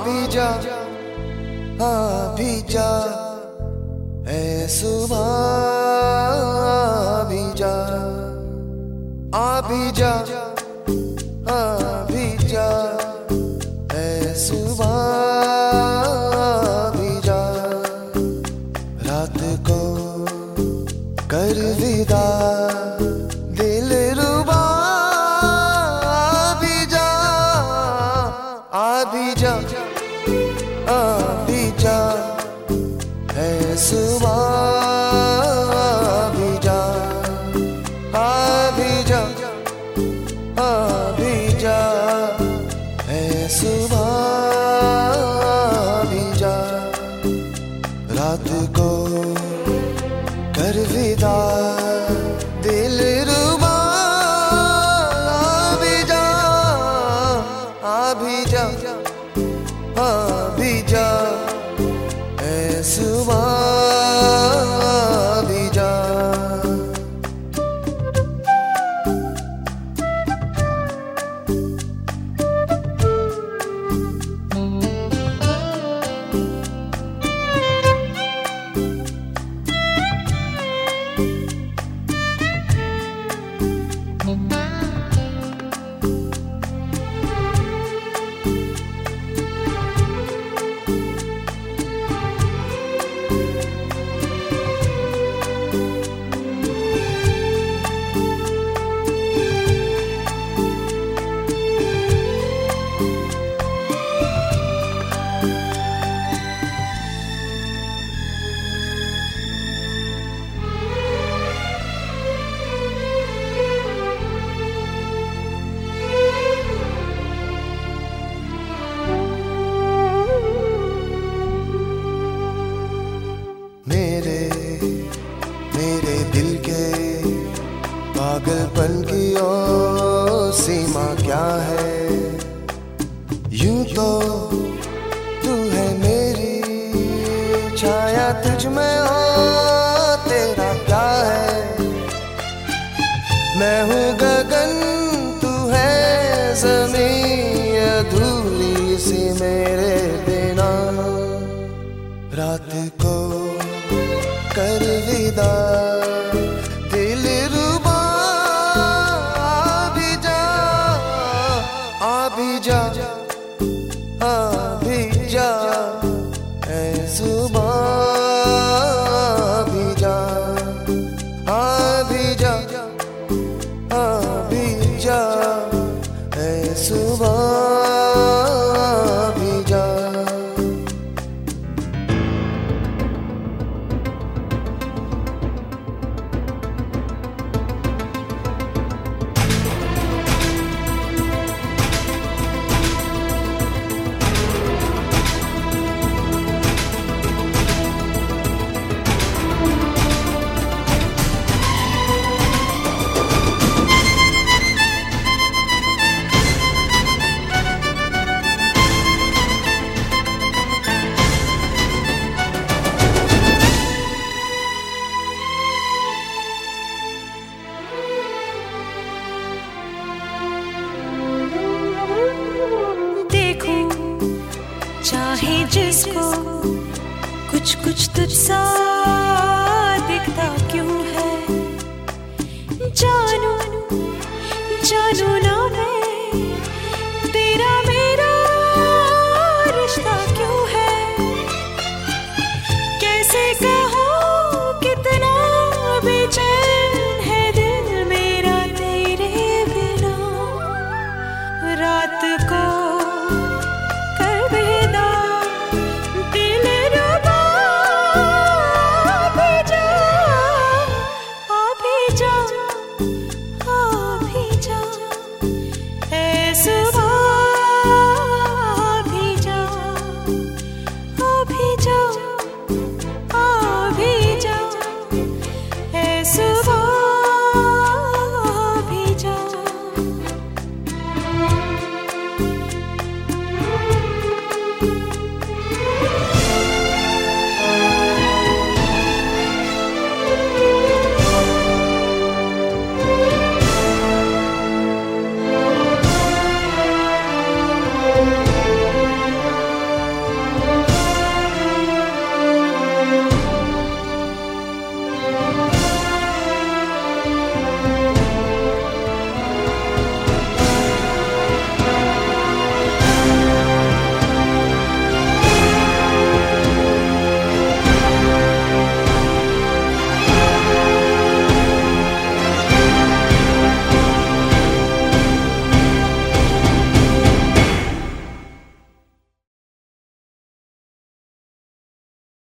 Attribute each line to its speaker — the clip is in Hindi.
Speaker 1: भी जा, आ भी जा, ऐ सुबह भी जा, आ भी जा, आ भी जा, ऐ सुबह भी जा। रात को कर विदा दिल रुबा, आ भी जा, आ भी जा, आ भी जा, ऐ सुबह भी जा, आ भी जा, आ भी जा, ऐ सुबह भी जा। रात को कर विदा दिल रुबा, आ भी जा, आ भी जा, आ भी जा, ऐ सुबह भी जा। मेरे दिल के पागलपन की ओ सीमा क्या है। यूं तो तू है मेरी छाया, तुझ में ओ तेरा क्या है। मैं हूँ गगन तू है ज़मीं, अधूरी सी मेरे बिना। रात को कर विदा दिल रुबा, आ भी जा, आ भी जा, आ भी जा, ऐ सुबह भी जा, आ भी जा, आ भी जा, ऐ सुबह भी जा।
Speaker 2: चाहे जिसको कुछ कुछ तुझसा दिखता क्यों है, जानू